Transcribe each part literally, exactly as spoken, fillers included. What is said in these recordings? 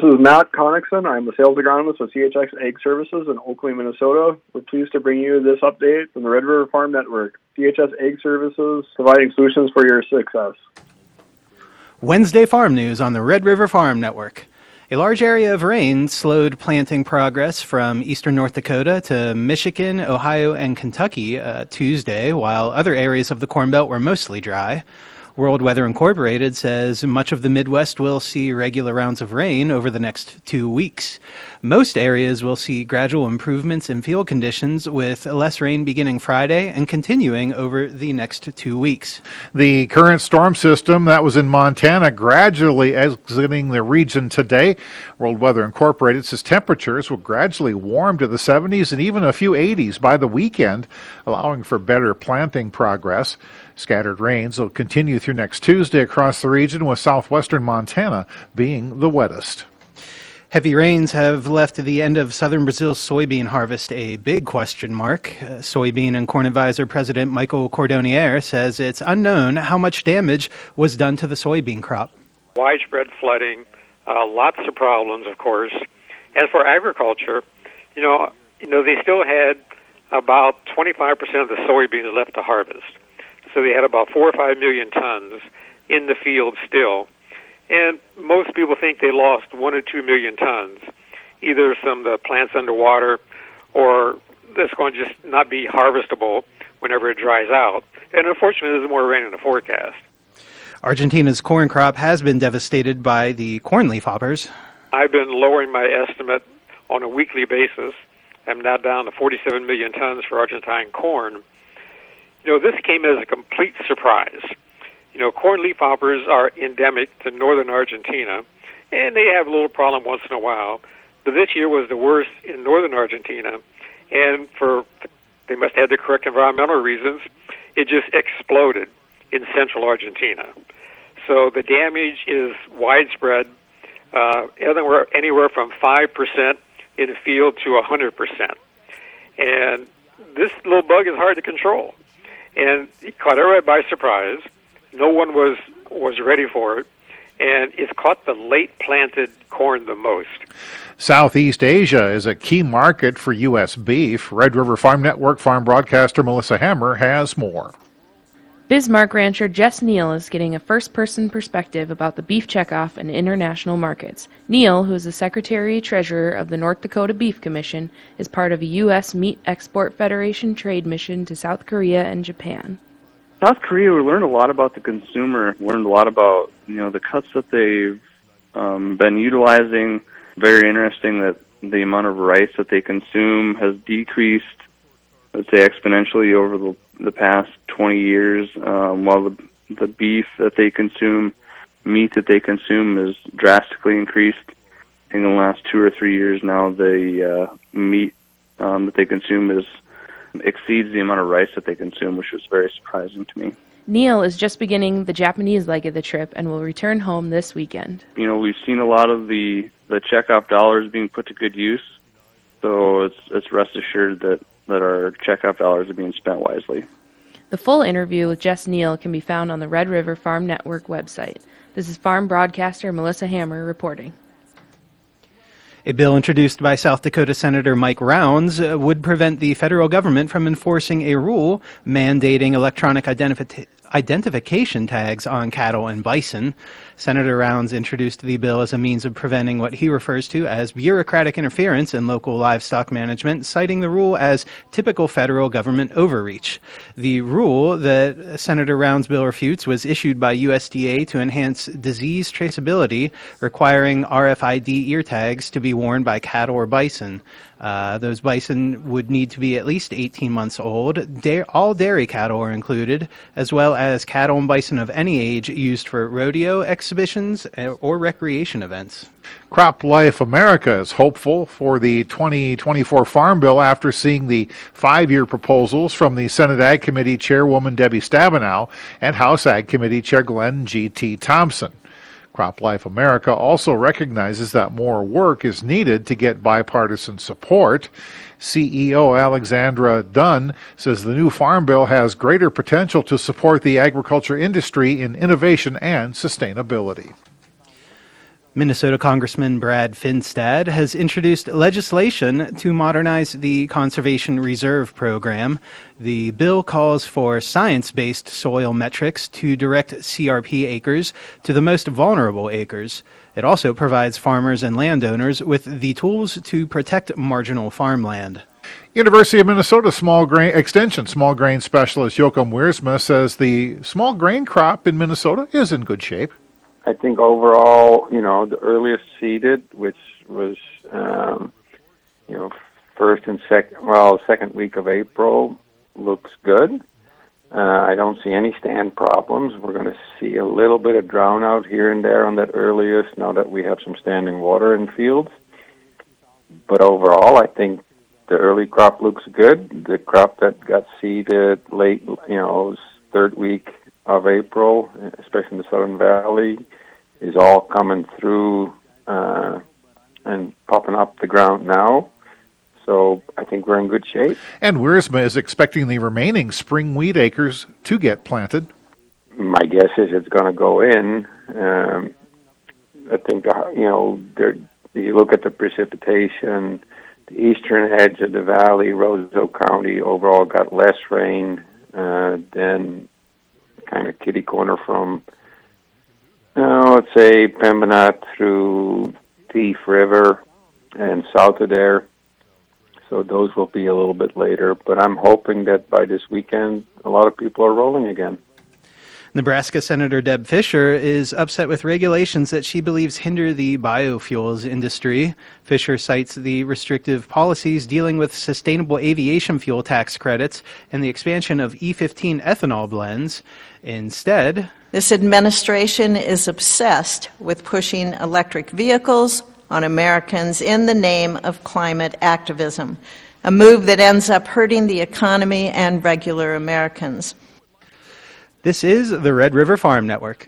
is Matt Connickson. I'm the sales agronomist with C H X Ag Services in Oakley, Minnesota. We're pleased to bring you this update from the Red River Farm Network. C H X Ag Services, providing solutions for your success. Wednesday farm news on the Red River Farm Network. A large area of rain slowed planting progress from eastern North Dakota to Michigan, Ohio, and Kentucky uh, Tuesday, while other areas of the Corn Belt were mostly dry. World Weather Incorporated says much of the Midwest will see regular rounds of rain over the next two weeks. Most areas will see gradual improvements in field conditions, with less rain beginning Friday and continuing over the next two weeks. The current storm system that was in Montana gradually exiting the region today. World Weather Incorporated says temperatures will gradually warm to the seventies and even a few eighties by the weekend, allowing for better planting progress. Scattered rains will continue through next Tuesday across the region, with southwestern Montana being the wettest. Heavy rains have left the end of southern Brazil's soybean harvest a big question mark. Uh, Soybean and Corn Advisor President Michael Cordonnier says it's unknown how much damage was done to the soybean crop. Widespread flooding, uh, lots of problems, of course. As for agriculture, you know, you know, they still had about twenty-five percent of the soybeans left to harvest. So they had about four or five million tons in the field still. And most people think they lost one or two million tons, either some of the plants underwater or that's going to just not be harvestable whenever it dries out. And unfortunately, there's more rain in the forecast. Argentina's corn crop has been devastated by the corn leafhoppers. I've been lowering my estimate on a weekly basis. I'm now down to forty-seven million tons for Argentine corn. You know, this came as a complete surprise. You know, corn leafhoppers are endemic to northern Argentina, and they have a little problem once in a while. But this year was the worst in northern Argentina, and for they must have the correct environmental reasons, it just exploded in central Argentina. So the damage is widespread, uh, anywhere, anywhere from five percent in a field to one hundred percent. And this little bug is hard to control. And it caught everybody by surprise. No one was was ready for it, and it's caught the late planted corn the most. Southeast Asia is a key market for U S beef. Red River Farm Network farm broadcaster Melissa Hammer has more. Bismarck rancher Jess Neal is getting a first-person perspective about the beef checkoff in international markets. Neal, who is the Secretary-Treasurer of the North Dakota Beef Commission, is part of a U S Meat Export Federation trade mission to South Korea and Japan. South Korea, we learned a lot about the consumer, learned a lot about, you know, the cuts that they've um, been utilizing. Very interesting that the amount of rice that they consume has decreased, let's say, exponentially over the the past twenty years, um, while the, the beef that they consume, meat that they consume is drastically increased. In the last two or three years now, the uh, meat um, that they consume is exceeds the amount of rice that they consume, which was very surprising to me. Neal is just beginning the Japanese leg of the trip and will return home this weekend. You know, we've seen a lot of the, the checkoff dollars being put to good use, so it's it's rest assured that that our checkoff dollars are being spent wisely. The full interview with Jess Neal can be found on the Red River Farm Network website. This is farm broadcaster Melissa Hammer reporting. A bill introduced by South Dakota Senator Mike Rounds uh, would prevent the federal government from enforcing a rule mandating electronic identifi- identification tags on cattle and bison. Senator Rounds introduced the bill as a means of preventing what he refers to as bureaucratic interference in local livestock management, citing the rule as typical federal government overreach. The rule that Senator Rounds' bill refutes was issued by U S D A to enhance disease traceability, requiring R F I D ear tags to be worn by cattle or bison. Uh, those bison would need to be at least eighteen months old. Da- all dairy cattle are included, as well as cattle and bison of any age used for rodeo exhibitions or recreation events. CropLife America is hopeful for the twenty twenty-four Farm Bill after seeing the five-year proposals from the Senate Ag Committee Chairwoman Debbie Stabenow and House Ag Committee Chair Glenn G T. Thompson. CropLife America also recognizes that more work is needed to get bipartisan support. C E O Alexandra Dunn says the new Farm Bill has greater potential to support the agriculture industry in innovation and sustainability. Minnesota Congressman Brad Finstad has introduced legislation to modernize the Conservation Reserve Program. The bill calls for science-based soil metrics to direct C R P acres to the most vulnerable acres. It also provides farmers and landowners with the tools to protect marginal farmland. University of Minnesota small grain extension small grain specialist Joachim Wiersma says the small grain crop in Minnesota is in good shape. I think overall, you know, the earliest seeded, which was, um, you know, first and second, well, second week of April, looks good. Uh, I don't see any stand problems. We're going to see a little bit of drown out here and there on that earliest, now that we have some standing water in fields. But overall, I think the early crop looks good. The crop that got seeded late, you know, third week of April, especially in the Southern Valley, is all coming through uh, and popping up the ground now. So I think we're in good shape. And Wiersma is expecting the remaining spring wheat acres to get planted. My guess is it's going to go in. Um, I think, uh, you know, there, you look at the precipitation, the eastern edge of the valley, Roseau County, overall got less rain uh, than kind of kitty corner from, uh, let's say, Pembinat through Thief River and south of there. So those will be a little bit later. But I'm hoping that by this weekend, a lot of people are rolling again. Nebraska Senator Deb Fischer is upset with regulations that she believes hinder the biofuels industry. Fischer cites the restrictive policies dealing with sustainable aviation fuel tax credits and the expansion of E fifteen ethanol blends. Instead, this administration is obsessed with pushing electric vehicles on Americans in the name of climate activism, a move that ends up hurting the economy and regular Americans. This is the Red River Farm Network.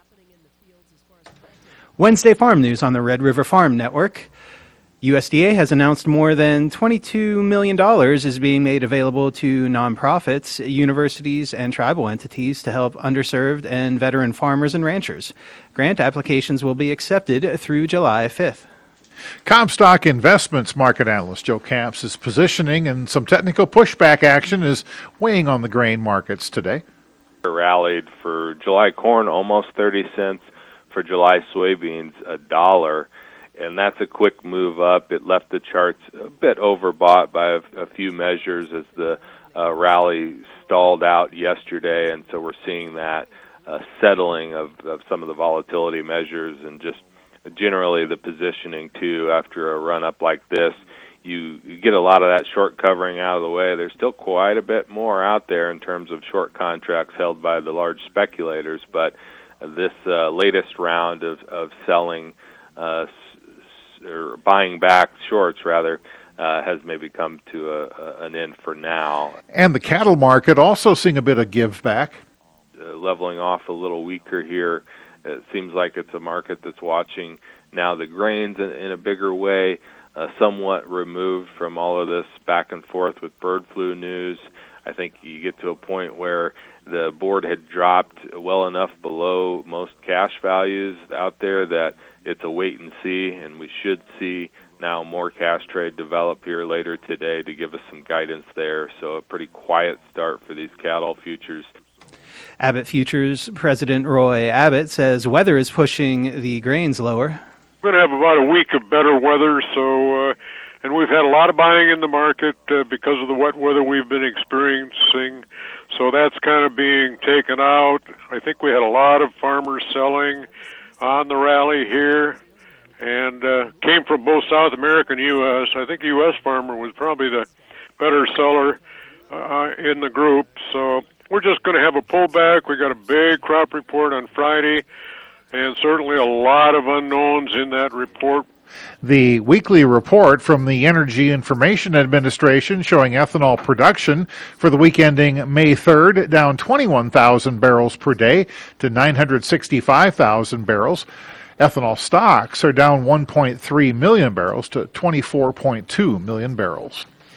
Wednesday Farm News on the Red River Farm Network. U S D A has announced more than twenty-two million dollars is being made available to nonprofits, universities, and tribal entities to help underserved and veteran farmers and ranchers. Grant applications will be accepted through July fifth. Comstock Investments market analyst Joe Camps is positioning, and some technical pushback action is weighing on the grain markets today. Rallied for July corn almost thirty cents, for July soybeans a dollar, and that's a quick move up. It left the charts a bit overbought by a, a few measures as the uh, rally stalled out yesterday, and so we're seeing that uh, settling of, of some of the volatility measures and just generally the positioning too after a run up like this. You, you get a lot of that short covering out of the way. There's still quite a bit more out there in terms of short contracts held by the large speculators, but this uh, latest round of, of selling, uh, or buying back shorts rather, uh, has maybe come to a, a, an end for now. And the cattle market also seeing a bit of give back. Uh, leveling off a little weaker here. It seems like it's a market that's watching now the grains in, in a bigger way. Uh, somewhat removed from all of this back and forth with bird flu news. I think you get to a point where the board had dropped well enough below most cash values out there that it's a wait and see, and we should see now more cash trade develop here later today to give us some guidance there. So a pretty quiet start for these cattle futures. Abbott Futures President Roy Abbott says weather is pushing the grains lower. We're going to have about a week of better weather, so uh, and we've had a lot of buying in the market uh, because of the wet weather we've been experiencing, so that's kind of being taken out. I think we had a lot of farmers selling on the rally here, and uh, came from both South America and U S. I think the U S farmer was probably the better seller uh, in the group, so we're just going to have a pullback. We got a big crop report on Friday, and certainly a lot of unknowns in that report. The weekly report from the Energy Information Administration showing ethanol production for the week ending May third down twenty-one thousand barrels per day to nine hundred sixty-five thousand barrels. Ethanol stocks are down one point three million barrels to twenty-four point two million barrels.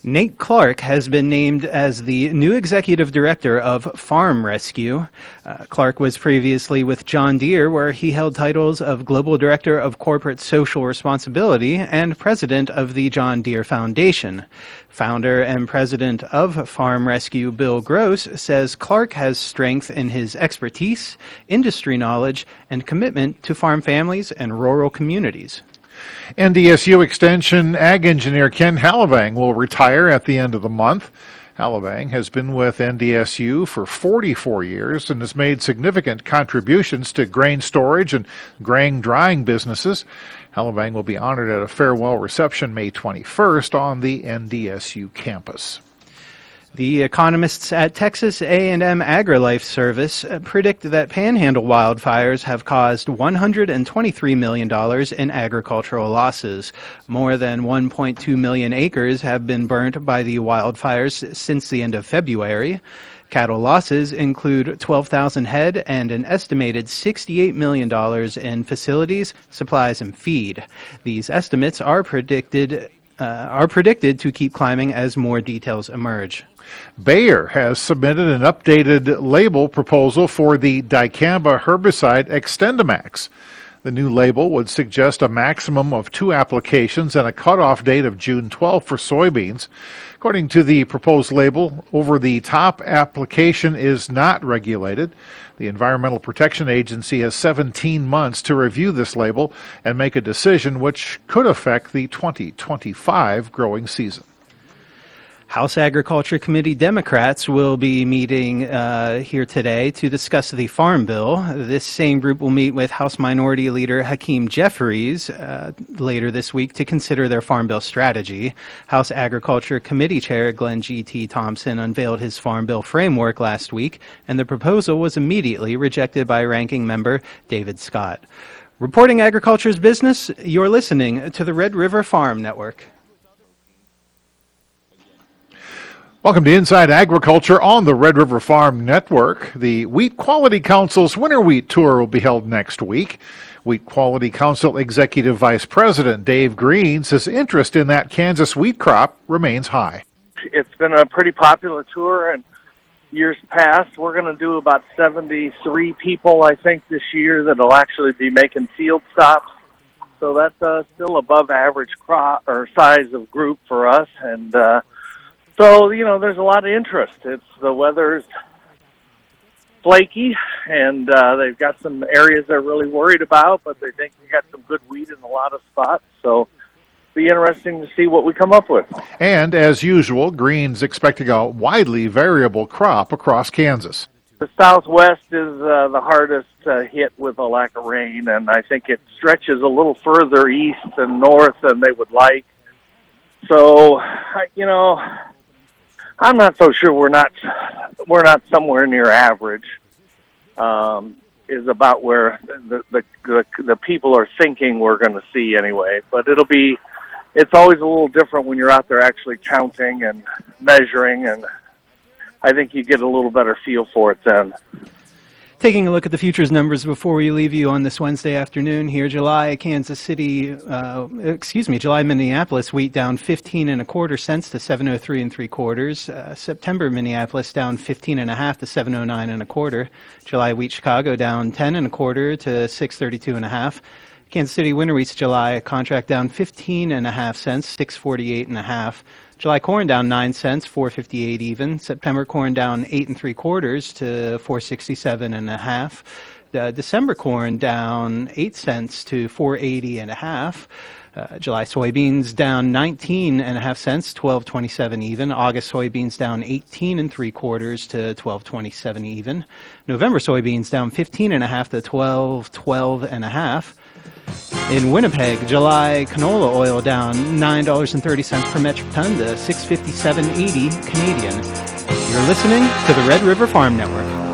Nate Clark has been named as the new executive director of Farm Rescue. Uh, Clark was previously with John Deere, where he held titles of Global Director of Corporate Social Responsibility and President of the John Deere Foundation. Founder and President of Farm Rescue, Bill Gross, says Clark has strength in his expertise, industry knowledge, and commitment to farm families and rural communities. N D S U Extension Ag Engineer Ken Hallavang will retire at the end of the month. Hallavang has been with N D S U for forty-four years and has made significant contributions to grain storage and grain drying businesses. Hallavang will be honored at a farewell reception May twenty-first on the N D S U campus. The economists at Texas A and M AgriLife Service predict that Panhandle wildfires have caused one hundred twenty-three million dollars in agricultural losses. More than one point two million acres have been burnt by the wildfires since the end of February. Cattle losses include twelve thousand head and an estimated sixty-eight million dollars in facilities, supplies, and feed. These estimates are predicted uh, are predicted to keep climbing as more details emerge. Bayer has submitted an updated label proposal for the dicamba herbicide XtendiMax. The new label would suggest a maximum of two applications and a cutoff date of June twelfth for soybeans. According to the proposed label, over-the-top application is not regulated. The Environmental Protection Agency has seventeen months to review this label and make a decision which could affect the twenty twenty-five growing season. House Agriculture Committee Democrats will be meeting uh, here today to discuss the Farm Bill. This same group will meet with House Minority Leader Hakeem Jeffries uh, later this week to consider their Farm Bill strategy. House Agriculture Committee Chair Glenn G T. Thompson unveiled his Farm Bill framework last week, and the proposal was immediately rejected by Ranking Member David Scott. Reporting agriculture's business, you're listening to the Red River Farm Network. Welcome to Inside Agriculture on the Red River Farm Network. The Wheat Quality Council's Winter Wheat Tour will be held next week. Wheat Quality Council Executive Vice President Dave Green says interest in that Kansas wheat crop remains high. It's been a pretty popular tour in years past. We're going to do about seventy-three people, I think, this year that will actually be making field stops. So that's uh, still above average crop or size of group for us, and uh, So, you know, there's a lot of interest. It's the weather's flaky, and uh, they've got some areas they're really worried about, but they think we got some good wheat in a lot of spots. So it'll be interesting to see what we come up with. And as usual, Green's expecting a widely variable crop across Kansas. The Southwest is uh, the hardest uh, hit with a lack of rain, and I think it stretches a little further east and north than they would like. So, you know, I'm not so sure we're not we're not somewhere near average. Um, is about where the, the the the people are thinking we're going to see anyway. But it'll be it's always a little different when you're out there actually counting and measuring, and I think you get a little better feel for it then. Taking a look at the futures numbers before we leave you on this Wednesday afternoon here. July Kansas City, uh, excuse me, July Minneapolis wheat down fifteen and a quarter cents to seven oh three and three quarters. Uh, September Minneapolis down fifteen and a half to seven oh nine and a quarter. July wheat Chicago down ten and a quarter to six thirty-two and a half. Kansas City winter wheats July contract down fifteen and a half cents, six forty-eight and a half. July corn down nine cents, four fifty-eight even. September corn down eight and three quarters to four sixty-seven and a half. Uh, December corn down eight cents to four eighty and a half. Uh, July soybeans down nineteen and a half cents, twelve twenty-seven even. August soybeans down eighteen and three quarters to twelve twenty-seven even. November soybeans down fifteen and a half to twelve twelve and a half. In Winnipeg, July canola oil down nine dollars and thirty cents per metric ton to six fifty-seven eighty Canadian. You're listening to the Red River Farm Network.